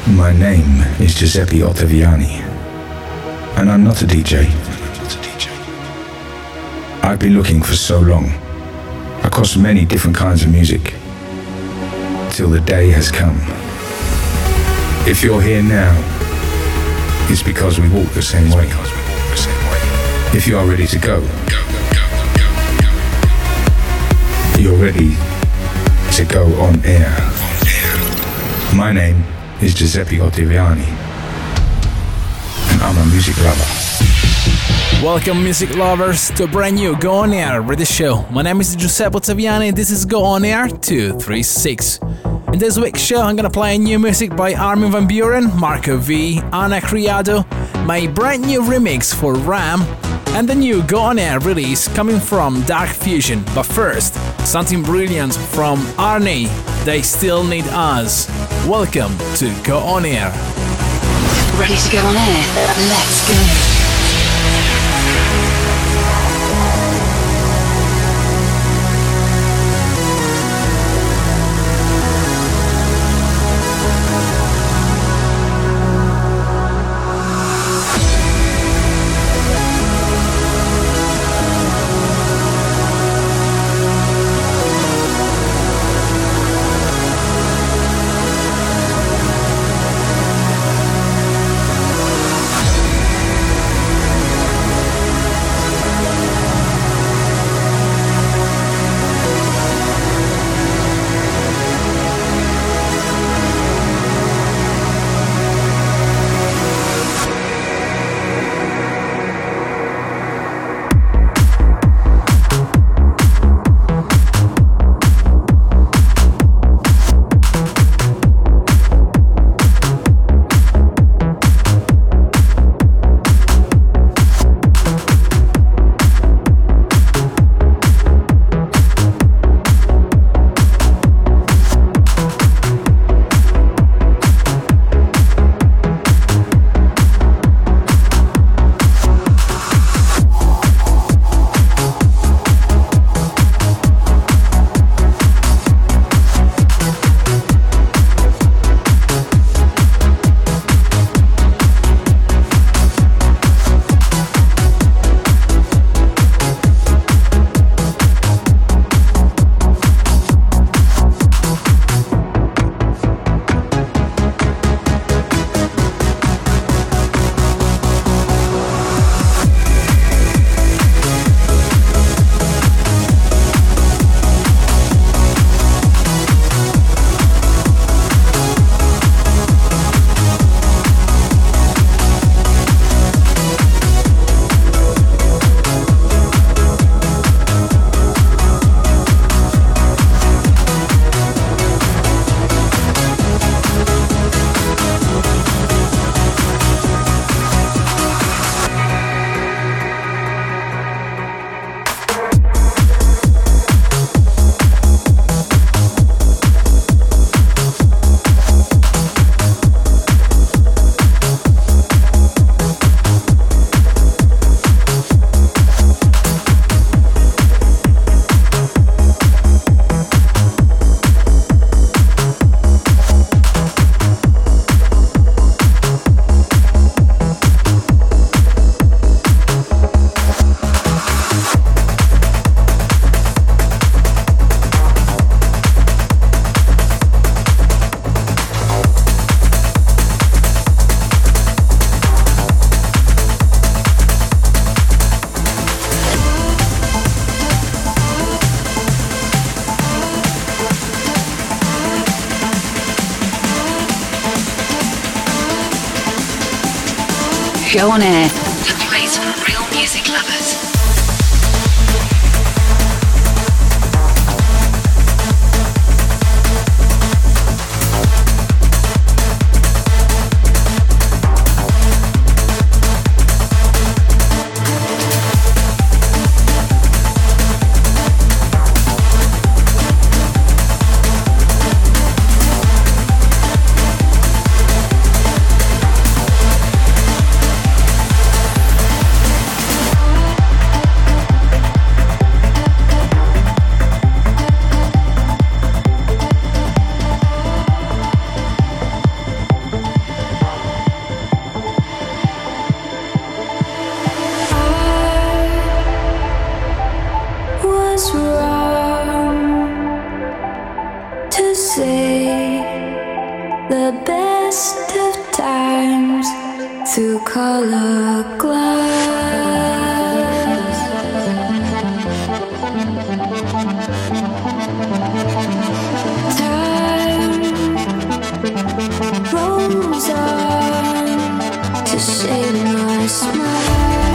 My name is Giuseppe Ottaviani, and I'm not a DJ. I've been looking for so long, across many different kinds of music, till the day has come. If you're here now, it's because we walk the same way. If you are ready to go, you're ready to go on air. My name is Giuseppe Ottaviani, and I'm a music lover. Welcome, music lovers, to a brand new Go On Air radio show. My name is Giuseppe Ottaviani, and this is Go On Air 236. In this week's show, I'm gonna play new music by Armin van Buuren, Marco V, Ana Criado, my brand new remix for Ram, and the new Go On Air release coming from Dark Fusion. But first, something brilliant from Arnie, They Still Need Us. Welcome to Go On Air. Ready to go on air? Let's go. Go On Air, the place for real music lovers. was wrong to say the best of times through color glass. Time rolls on to shade my smile.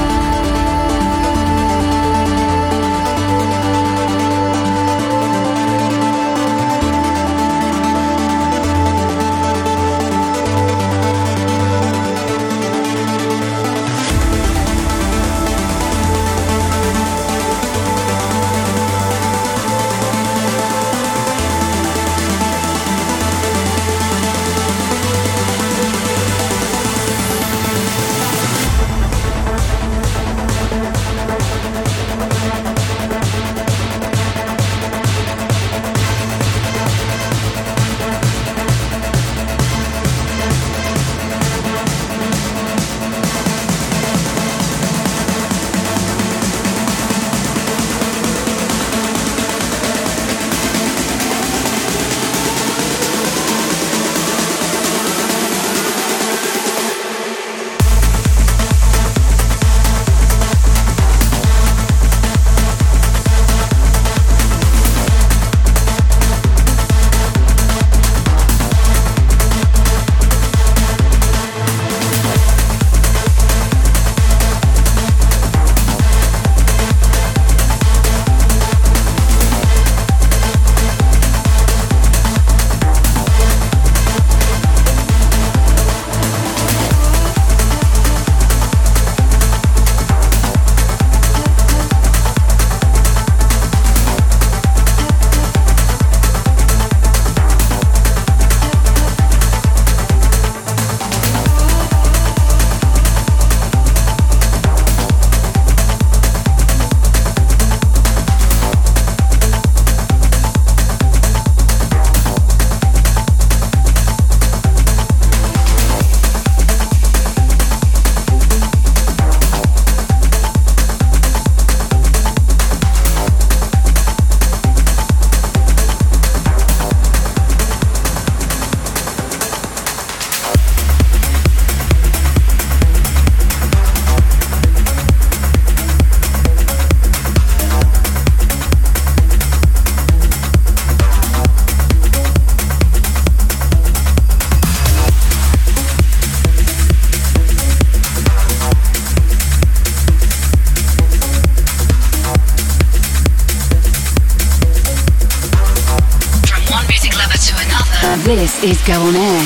This is Go On Air.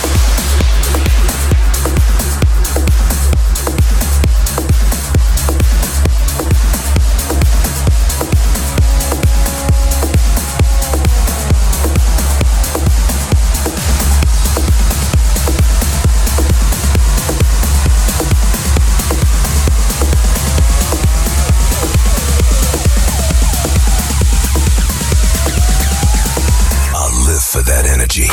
For that energy.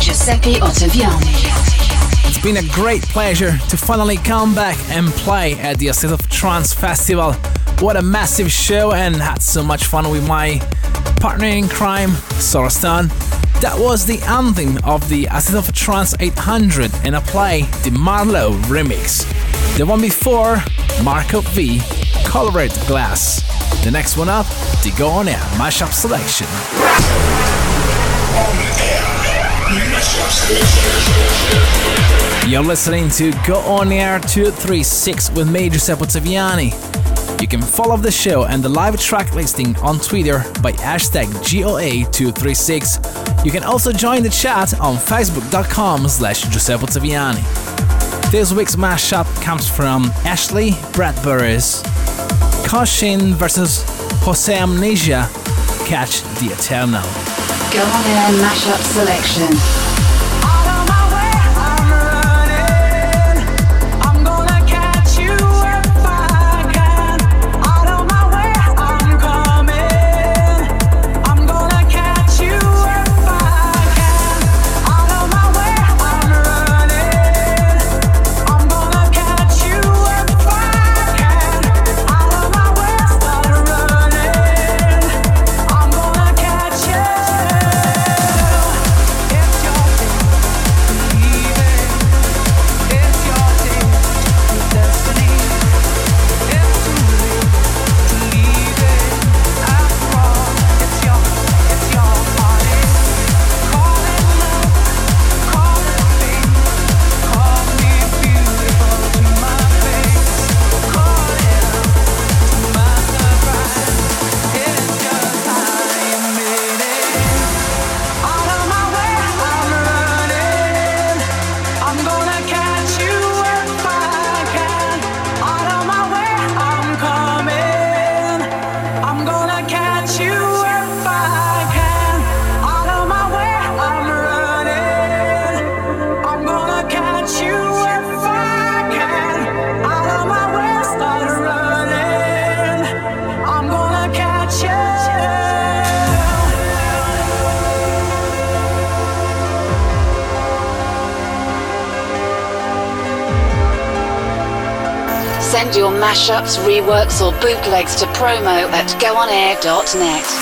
Giuseppe Ottaviani. It's been a great pleasure to finally come back and play at the State of Trance Festival. What a massive show, and had so much fun with my partner in crime, Solarstone. That was the anthem of the State of Trance 800, and I play the Marlowe remix. The one before, Marco V, Colored Glass. The next one up, the Go On Air Mashup Selection. You're listening to Go On Air 236 with me, Giuseppe Ottaviani. You can follow the show and the live track listing on Twitter by hashtag GOA236. You can also join the chat on facebook.com/Giuseppe Ottaviani. This week's mashup comes from Ashley Bradbury's Caution vs. Jose Amnesia, Catch the Eternal. Go On Air Mashup Selection. Send your mashups, reworks or bootlegs to promo@goonair.net.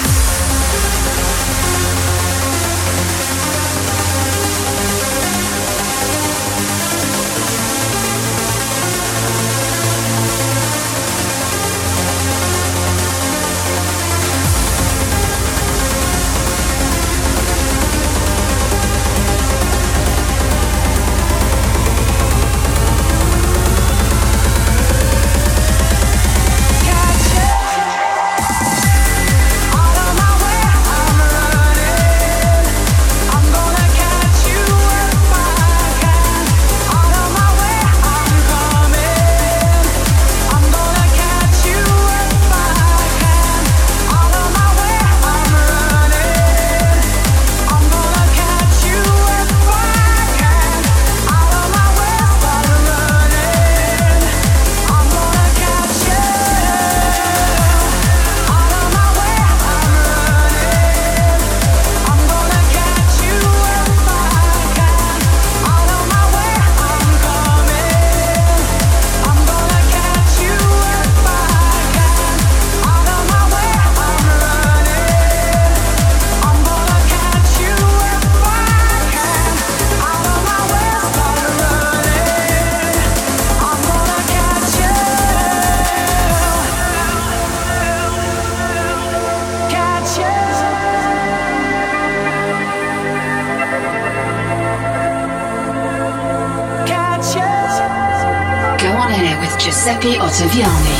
Giuseppe Ottaviani.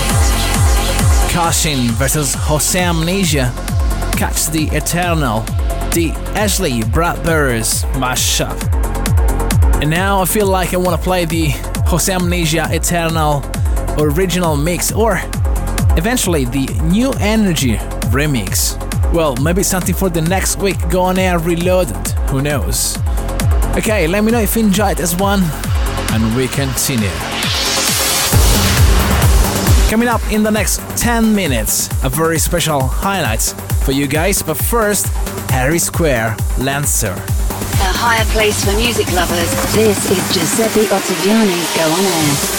Caution vs. Jose Amnesia, Catch the Eternal, the Ashley Bradbury's mashup. And now I feel like I want to play the Jose Amnesia Eternal original mix, or eventually the New Energy remix. Well, maybe something for the next week. Go On Air Reloaded, who knows. Okay, let me know if you enjoyed this one, and we continue. Coming up in the next 10 minutes, a very special highlights for you guys, but first, Harry Square, Lancer. The higher place for music lovers. This is Giuseppe Ottaviani. Go on air.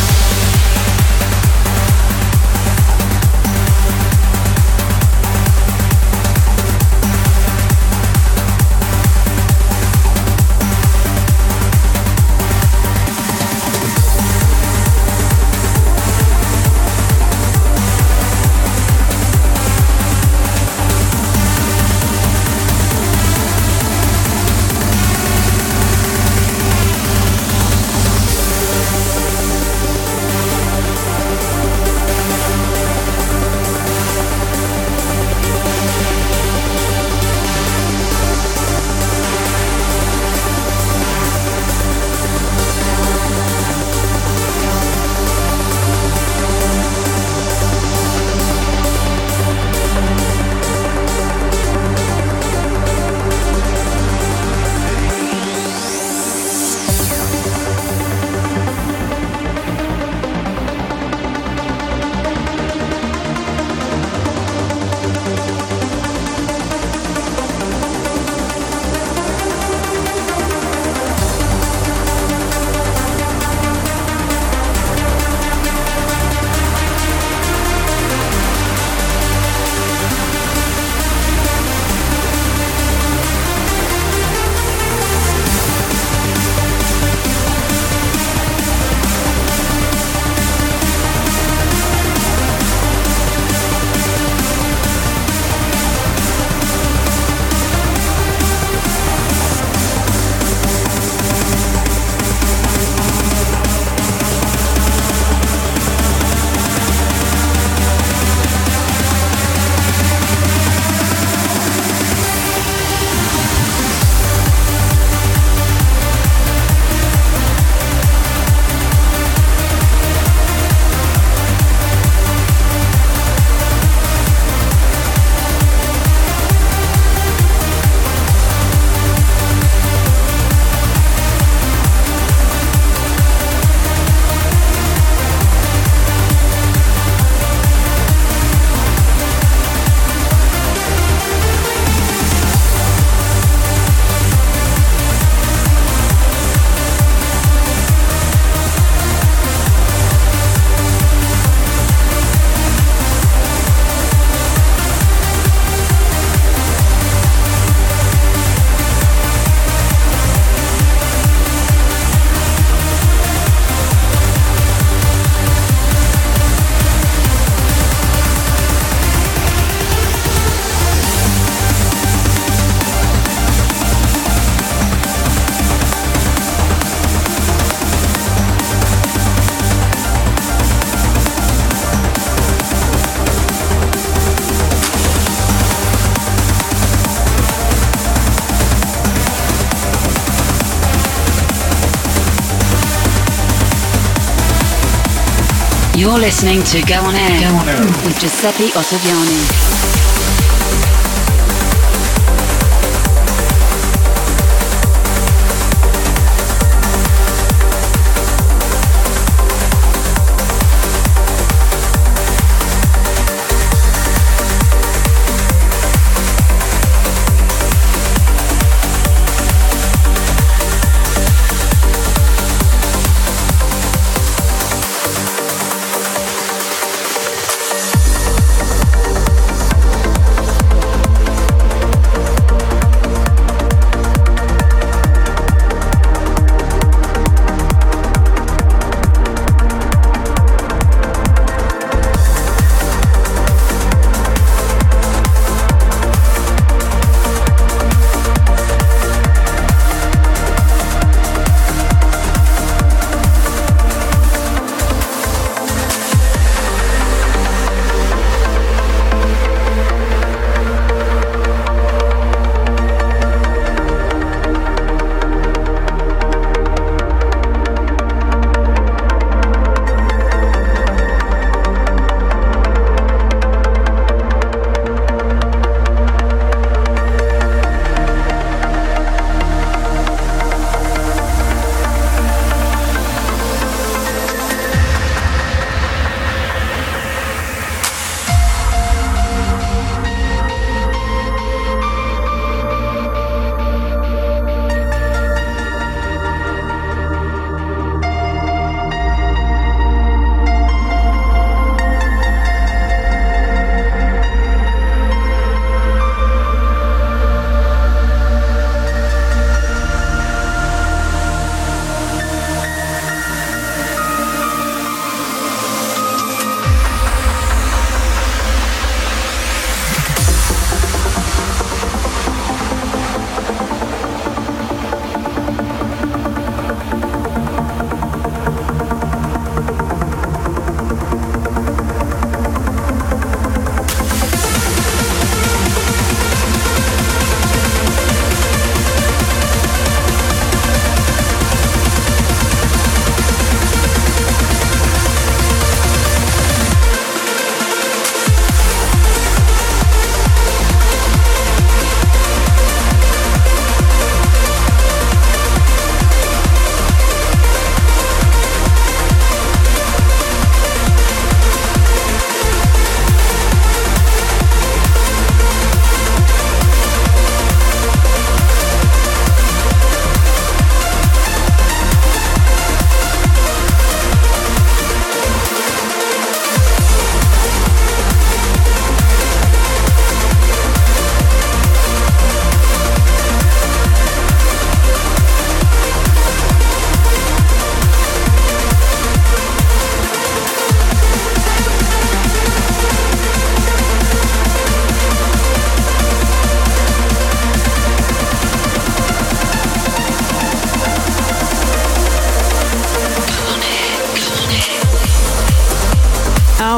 You're listening to Go On Air, with Giuseppe Ottaviani.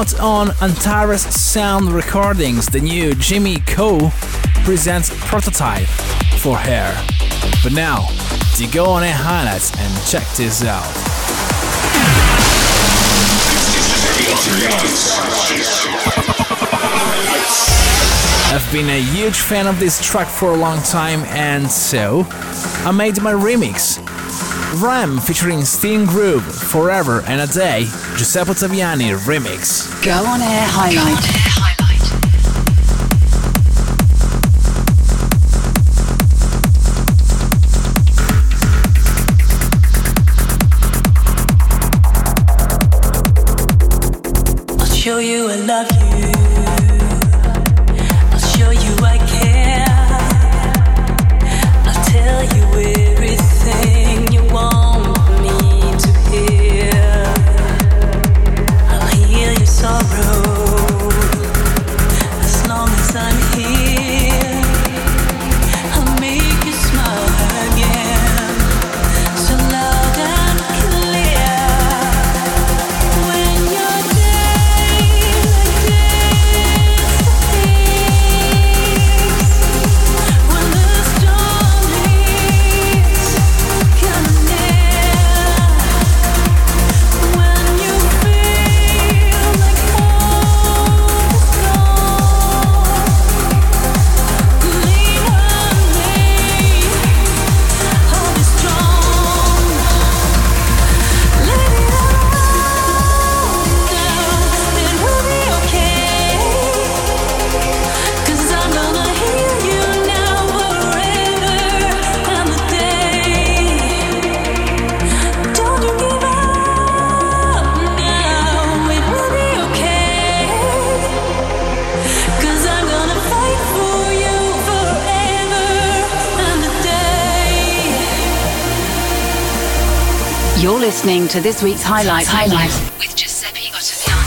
out on Antares Sound Recordings, the new Jimmy Coe presents Prototype for Hair. But now, to go on air highlights and check this out. I've been a huge fan of this track for a long time, and so I made my remix. Ram featuring Sting Groove, Forever and a Day, Giuseppe Ottaviani remix. Go on air highlight. Show you I love you. I'll show you I care. I'll tell you everything you want me to hear. I'll heal your sorrow as long as I'm here. I'll make you smile again, so loud and clear. When you're You're listening to this week's Highlight with Giuseppe Ottaviani.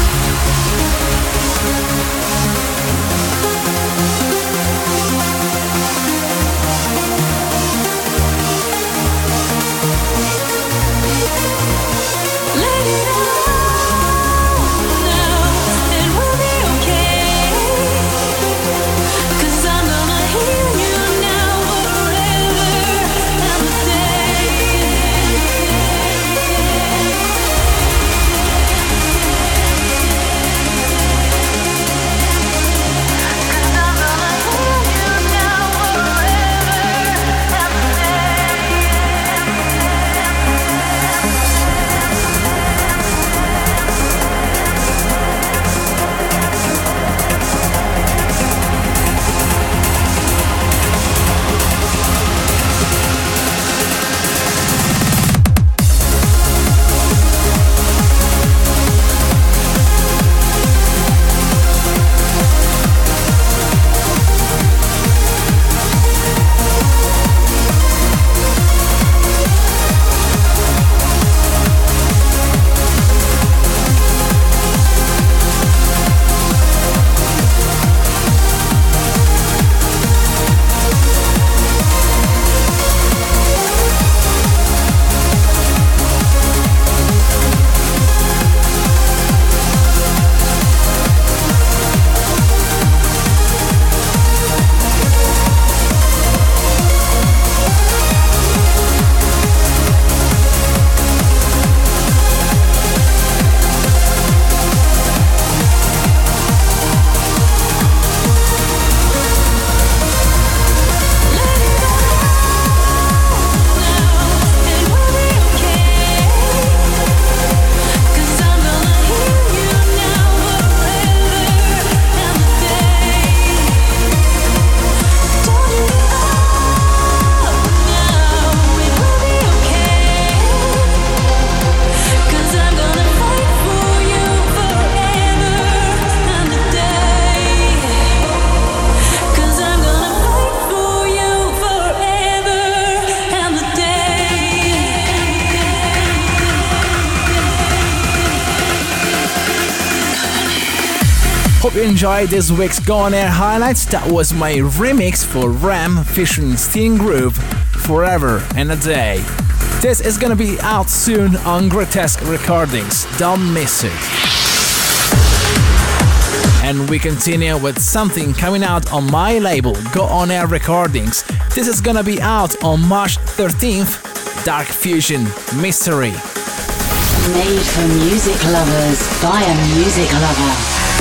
Hope you enjoyed this week's Go On Air highlights. That was my remix for Ram featuring Sting Groove, Forever and a Day. This is gonna be out soon on Grotesque Recordings. Don't miss it. And we continue with something coming out on my label, Go On Air Recordings. This is gonna be out on March 13th, Dark Fusion Mystery. Made for music lovers by a music lover.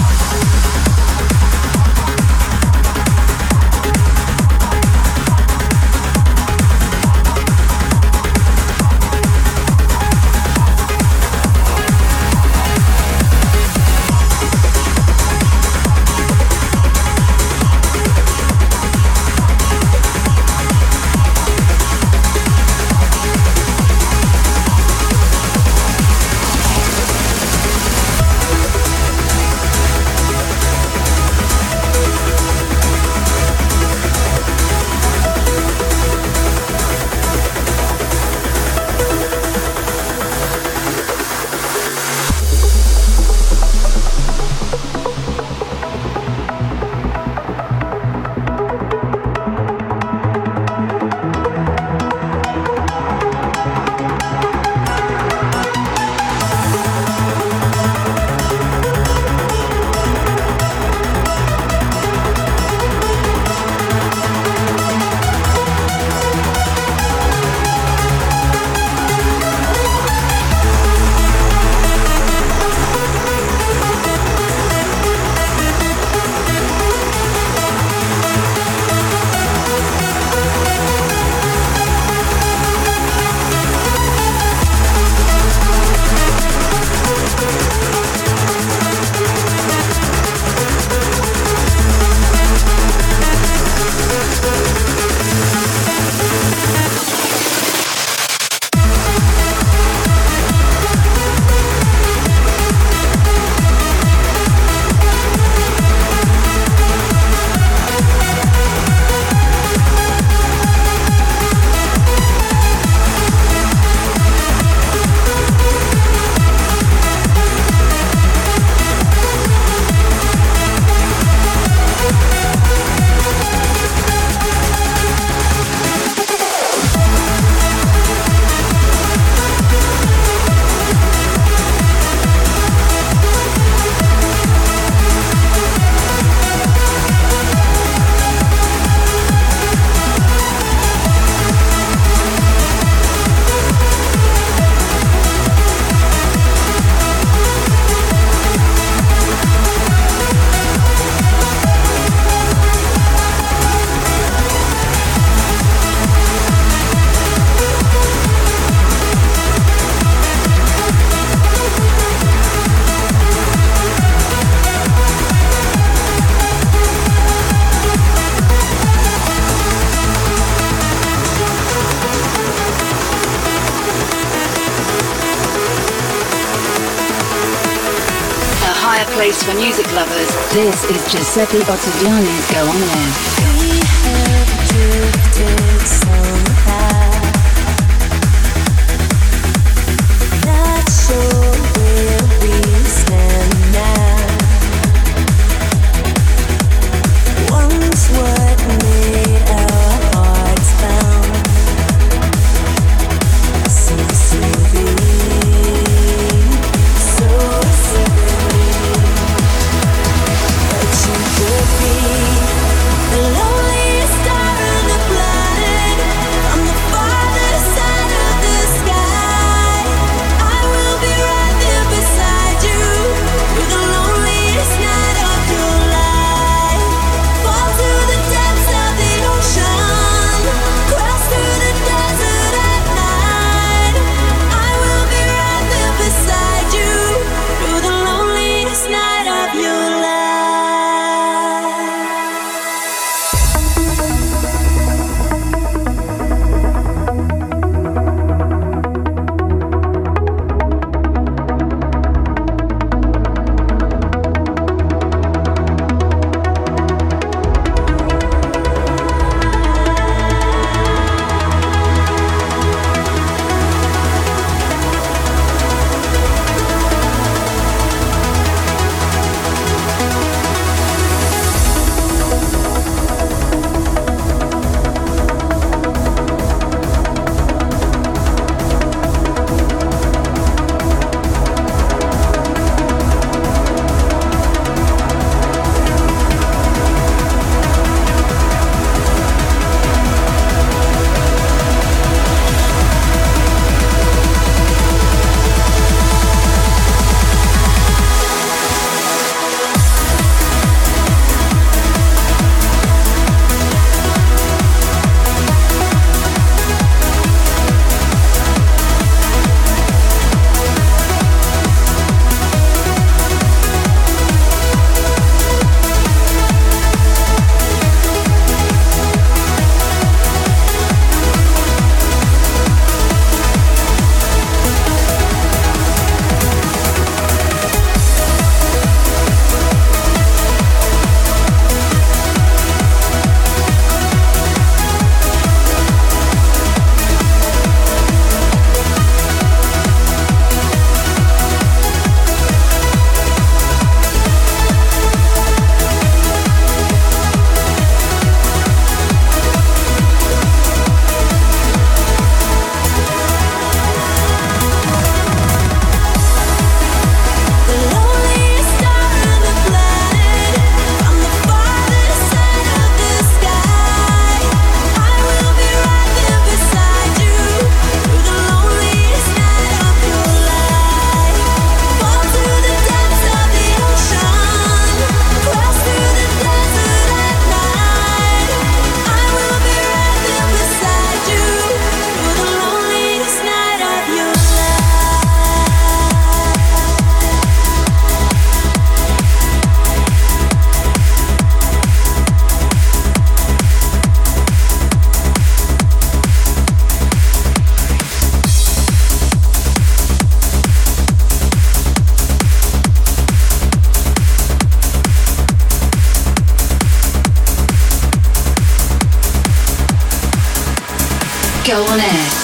Place for music lovers. This is Giuseppe Ottaviani's Go On Air. We have drifted somehow. Not sure where we stand now. Once what made our hearts bound seems to be so silly. But you could be the love. Go On Air.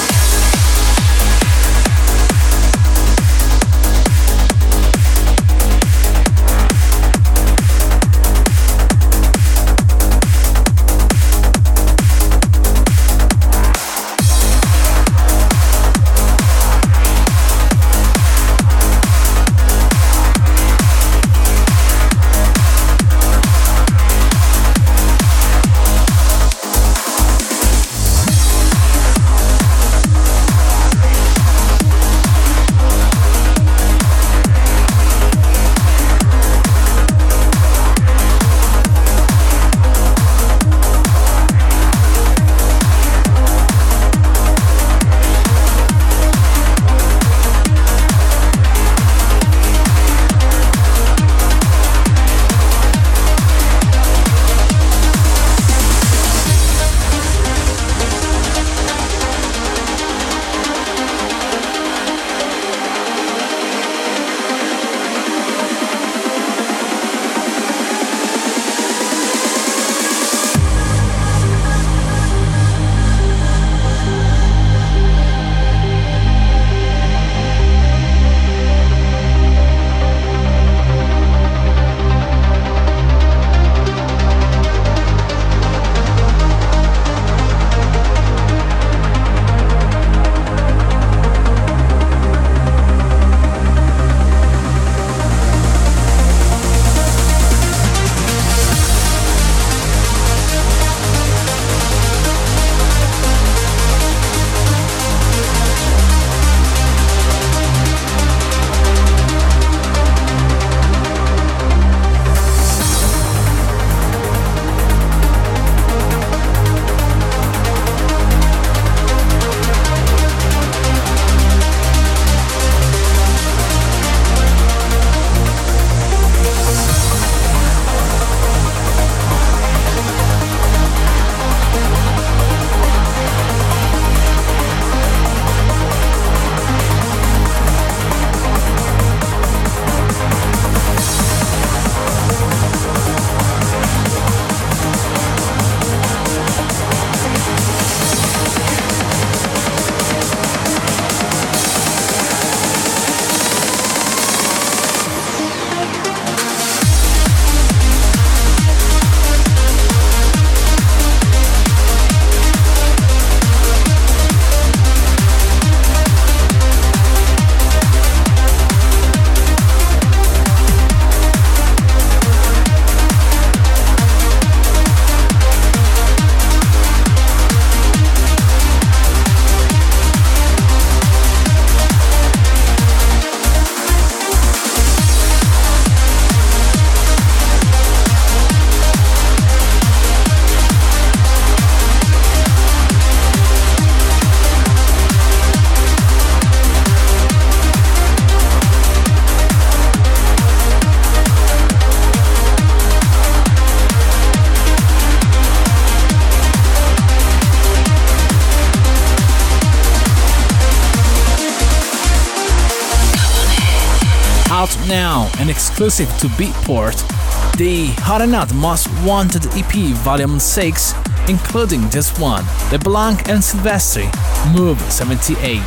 Out now and exclusive to Beatport, the Hot and Not Most Wanted EP Volume 6, including this one, LeBlanc and Silvestri, Move 78.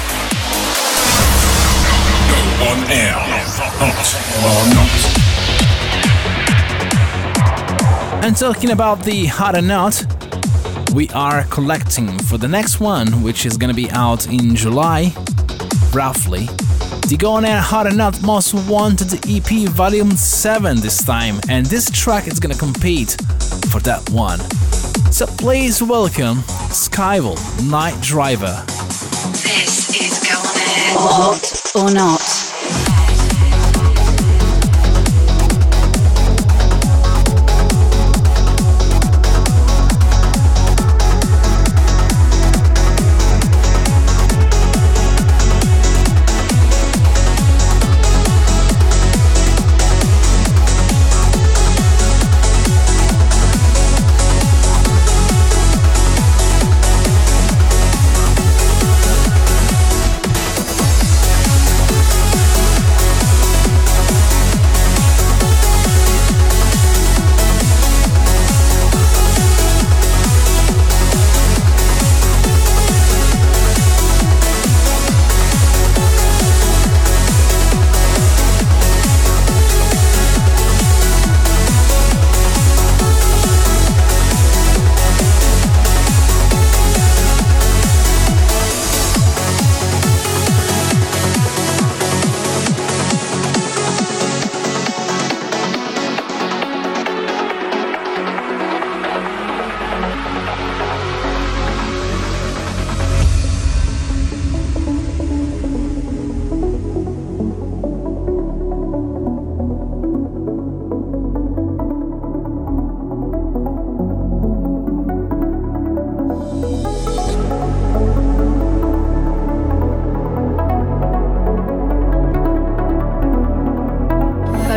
Go on air, hot or not. And talking about the Hot and Not, we are collecting for the next one, which is gonna be out in July, roughly. The Go On Air Hot and Not Most Wanted EP Volume 7 this time, and this track is gonna compete for that one. So please welcome Skyval, Night Driver. This is Go On Air. Hot or Not.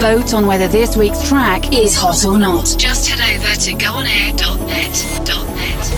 vote on whether this week's track is hot or not. Just head over to goonair.net.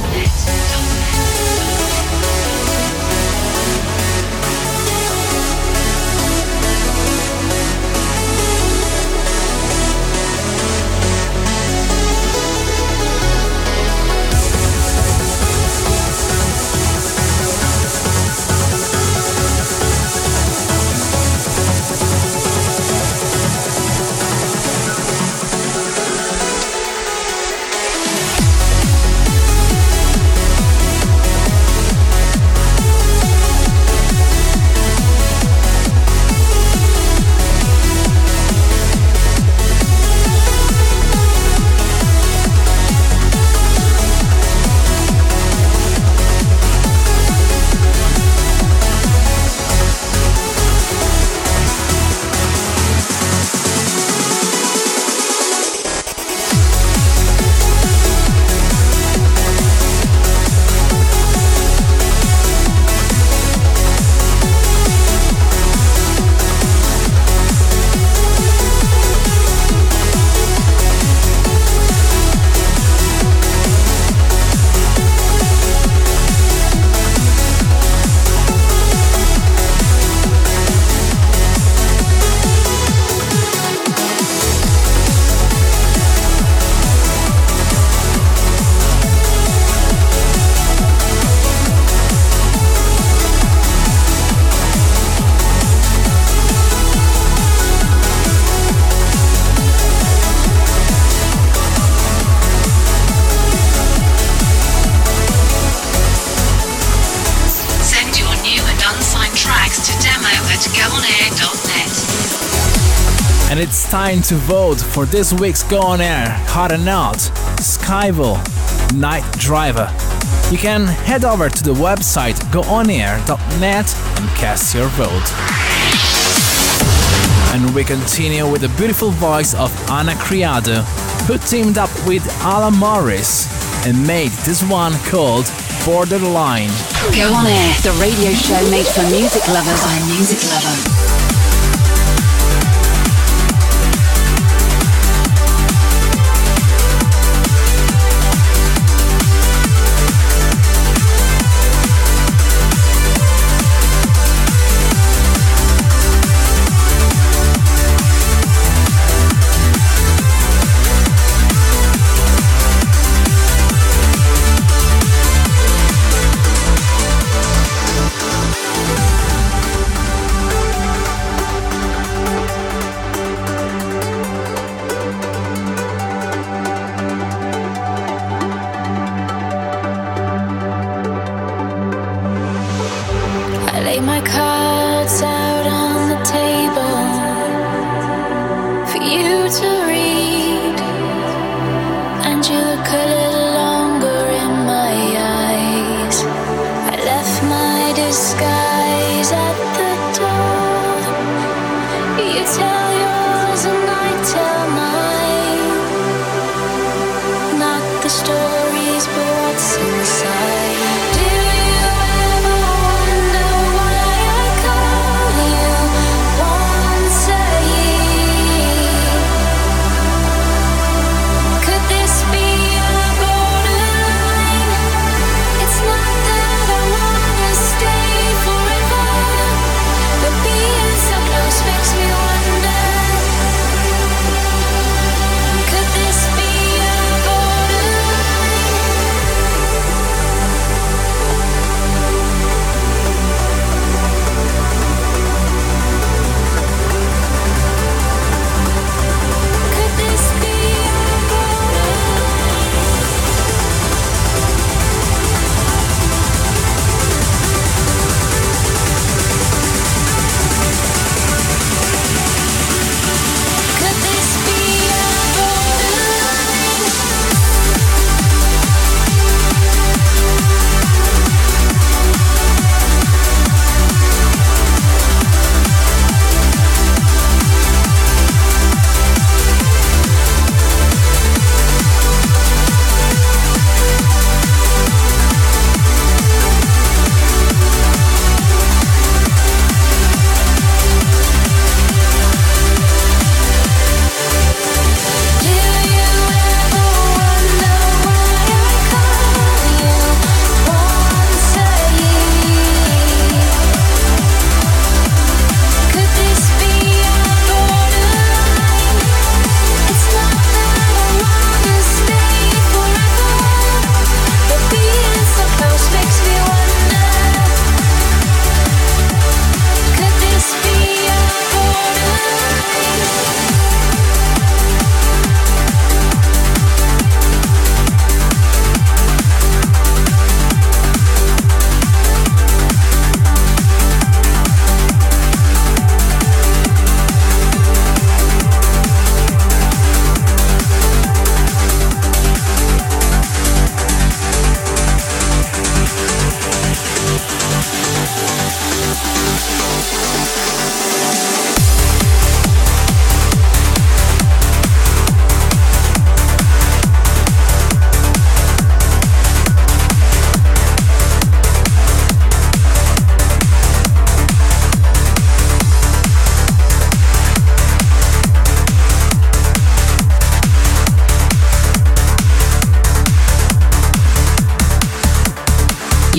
And it's time to vote for this week's Go On Air Hot or Not Skyville Night Driver. You can head over to the website goonair.net and cast your vote. And we continue with the beautiful voice of Ana Criado, who teamed up with Ala Morris and made this one called Borderline. Go On Air, the radio show made for music lovers by a music lover.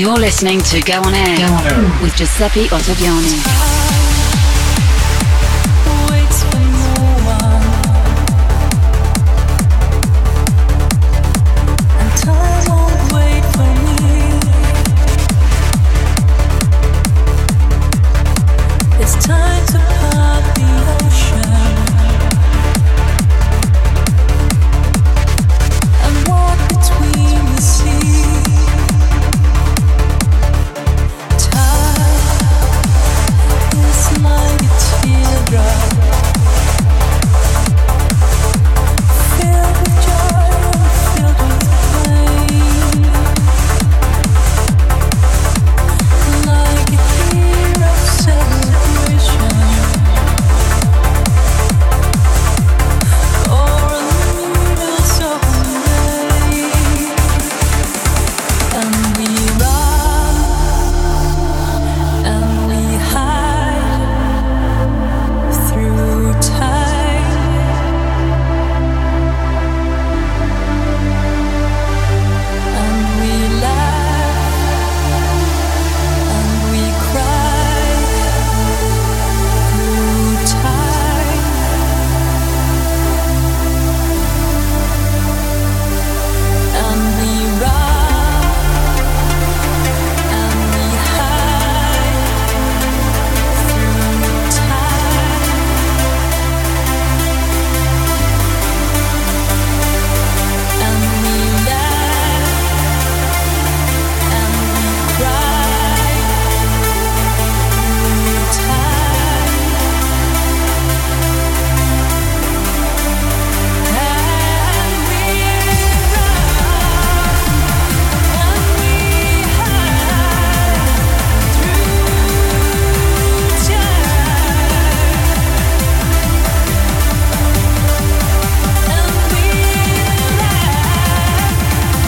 You're listening to Go On Air with Giuseppe Ottaviani. Waits for no one, and time won't wait for me. It's time to part the ocean and walk between the seas. Like a teardrop, filled with joy and filled with pain, like a hero celebration, or a needle's open day, and we run and we hide through time, and we laugh and we cry through time, and we run and we hide through time. And we laugh and we cry through time. And we run and we hide through time. And we laugh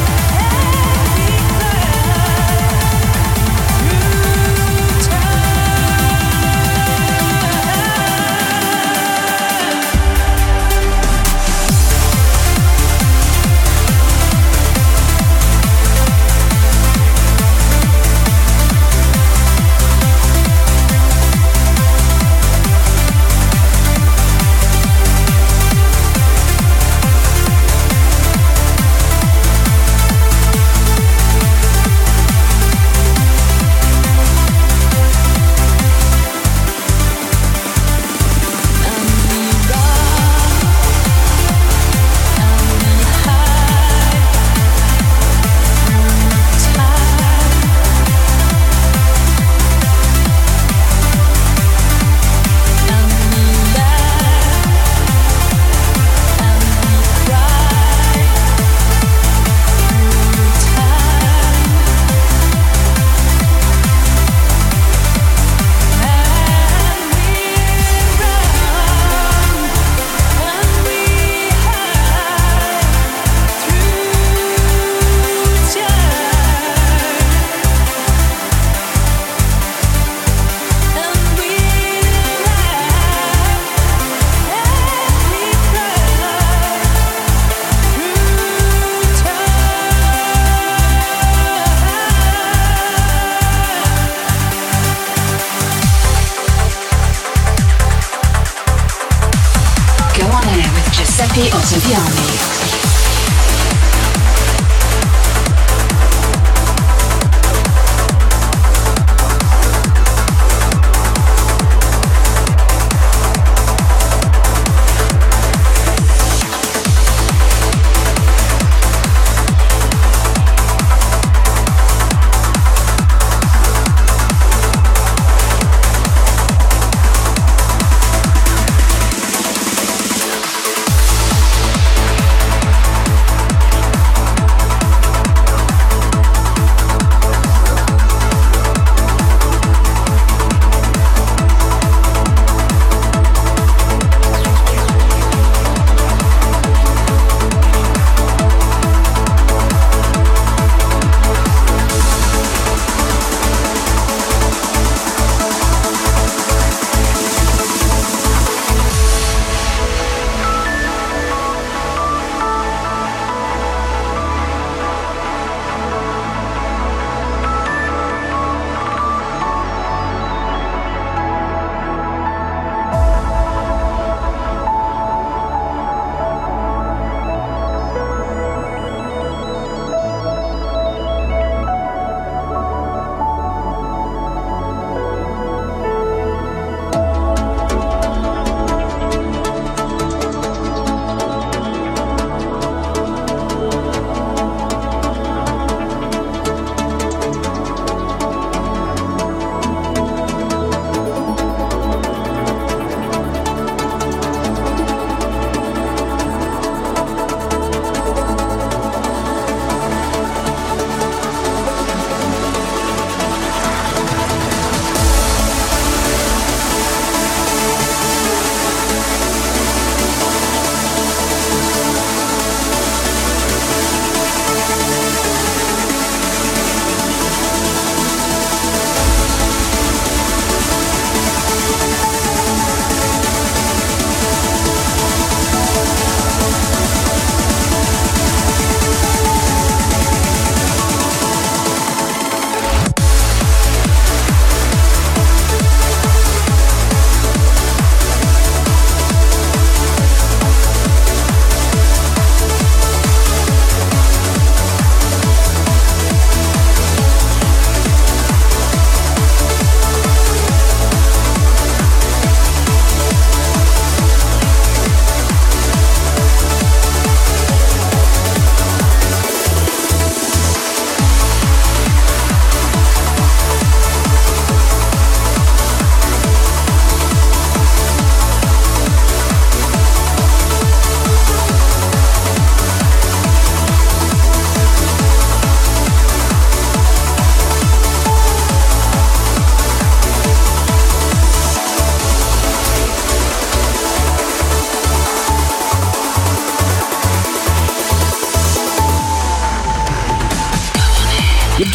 Go On Air with Giuseppe Ottaviani.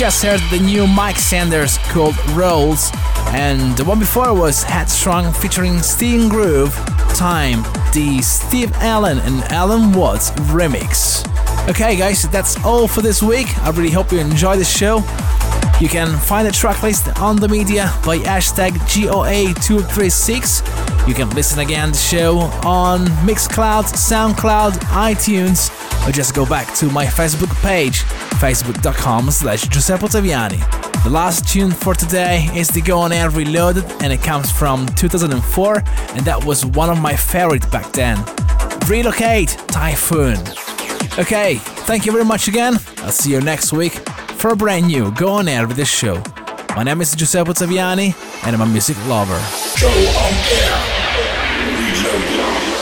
just heard the new Mike Sanders called Rolls, and the one before was Headstrong featuring Sting Groove, Time, the Steve Allen and Alan Watts remix. Okay guys, that's all for this week. I really hope you enjoyed the show. You can find the track list on the media by hashtag GOA236. You can listen again to the show on Mixcloud, SoundCloud, iTunes, or just go back to my Facebook page, facebook.com/Giuseppe Ottaviani. The last tune for today is the Go On Air Reloaded, and it comes from 2004, and that was one of my favorites back then. Relocate, Typhoon. Okay, thank you very much again. I'll see you next week for a brand new Go On Air with this show. My name is Giuseppe Ottaviani, and I'm a music lover. Go On Air Reloaded.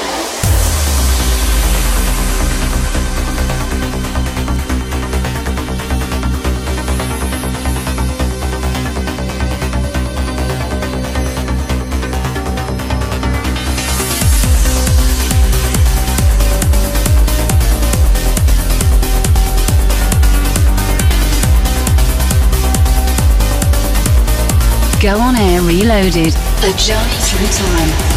Go On Air Reloaded, a journey through time.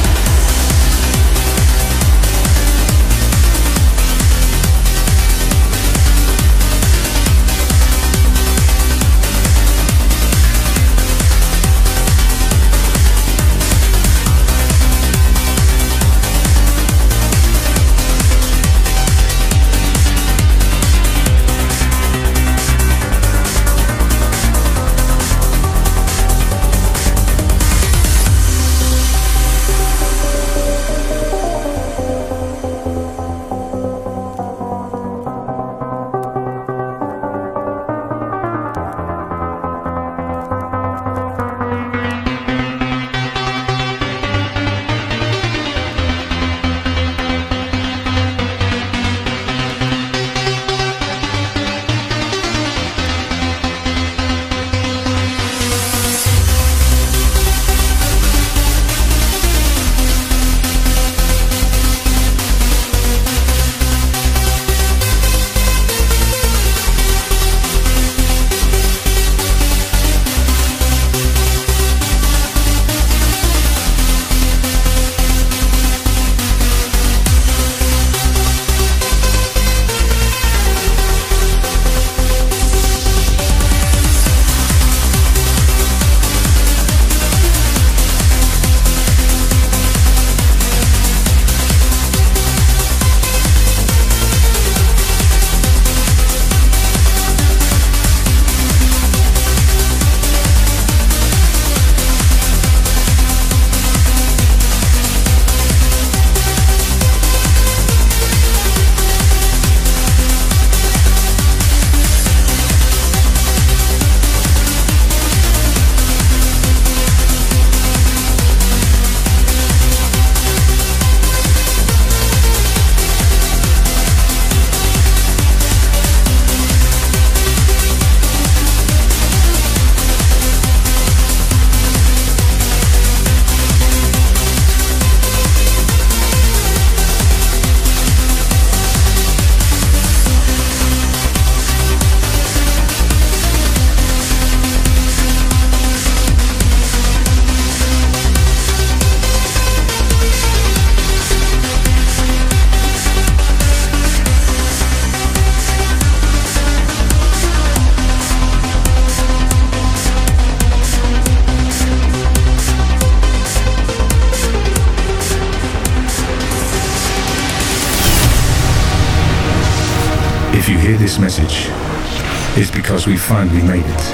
If you hear this message, it's because we finally made it.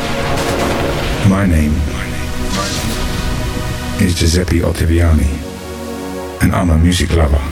My name is Giuseppe Ottaviani, and I'm a music lover.